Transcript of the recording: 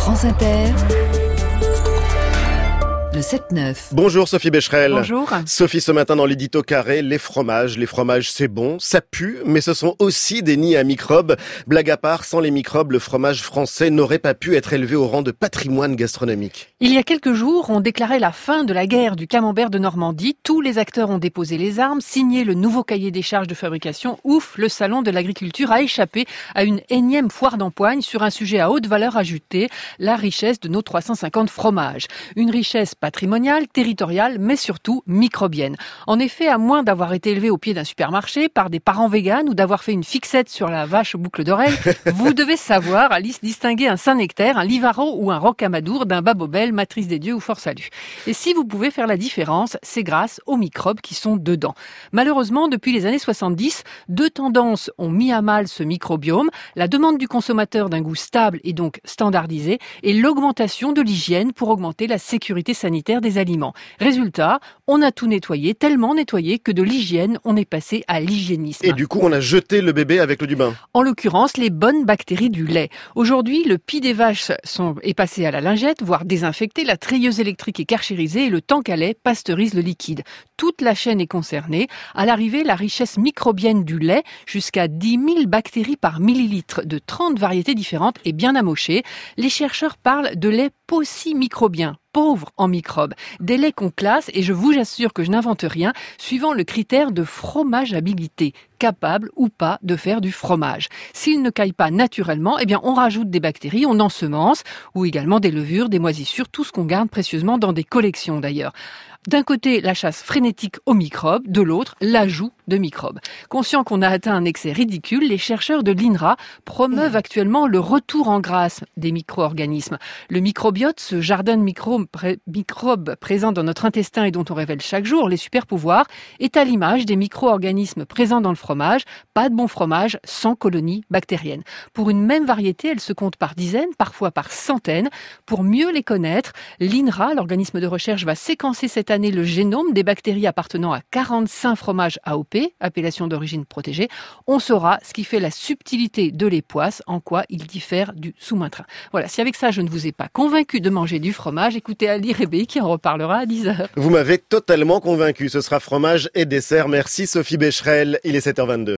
France Inter, le 7-9. Bonjour Sophie Becherel. Bonjour. Sophie, ce matin dans l'édito carré, les fromages c'est bon, ça pue, mais ce sont aussi des nids à microbes. Blague à part, sans les microbes, le fromage français n'aurait pas pu être élevé au rang de patrimoine gastronomique. Il y a quelques jours, on déclarait la fin de la guerre du camembert de Normandie. Tous les acteurs ont déposé les armes, signé le nouveau cahier des charges de fabrication. Ouf, le salon de l'agriculture a échappé à une énième foire d'empoigne sur un sujet à haute valeur ajoutée, la richesse de nos 350 fromages. Une richesse patrimoniale, territoriale, mais surtout microbienne. En effet, à moins d'avoir été élevé au pied d'un supermarché par des parents véganes ou d'avoir fait une fixette sur la vache aux boucles d'oreilles, vous devez savoir, Alice, distinguer un Saint-Nectaire, un Livaro ou un Rocamadour d'un Babobel, Matrice des Dieux ou Fort Salut. Et si vous pouvez faire la différence, c'est grâce aux microbes qui sont dedans. Malheureusement, depuis les années 70, deux tendances ont mis à mal ce microbiome, la demande du consommateur d'un goût stable et donc standardisé, et l'augmentation de l'hygiène pour augmenter la sécurité sanitaire des aliments. Résultat, on a tout nettoyé, tellement nettoyé que de l'hygiène, on est passé à l'hygiénisme. Et du coup, on a jeté le bébé avec l'eau du bain. En l'occurrence, les bonnes bactéries du lait. Aujourd'hui, le pis des vaches est passé à la lingette, voire désinfecté, la treilleuse électrique est karchérisée et le tank à lait pasteurise le liquide. Toute la chaîne est concernée. À l'arrivée, la richesse microbienne du lait, jusqu'à 10 000 bactéries par millilitre de 30 variétés différentes, est bien amochée. Les chercheurs parlent de lait paucimicrobien, pauvre en microbes. Des laits qu'on classe, et je vous assure que je n'invente rien, suivant le critère de fromageabilité, capable ou pas de faire du fromage. S'il ne caille pas naturellement, eh bien on rajoute des bactéries, on ensemence, ou également des levures, des moisissures, tout ce qu'on garde précieusement dans des collections d'ailleurs. D'un côté, la chasse frénétique aux microbes, de l'autre, l'ajout de microbes. Conscients qu'on a atteint un excès ridicule, les chercheurs de l'INRA promeuvent actuellement le retour en grâce des micro-organismes. Le microbiote, ce jardin de microbes présents dans notre intestin et dont on révèle chaque jour les super-pouvoirs, est à l'image des micro-organismes présents dans le fromage. Pas de bon fromage sans colonies bactériennes. Pour une même variété, elles se comptent par dizaines, parfois par centaines. Pour mieux les connaître, l'INRA, l'organisme de recherche, va séquencer cette année le génome des bactéries appartenant à 45 fromages AOP, appellation d'origine protégée. On saura ce qui fait la subtilité de l'époisse, en quoi il diffère du sous-maintrin. Voilà, si avec ça je ne vous ai pas convaincu de manger du fromage, écoutez Ali Rébé qui en reparlera à 10h. Vous m'avez totalement convaincu. Ce sera fromage et dessert. Merci Sophie Becherel. Il est 7h22.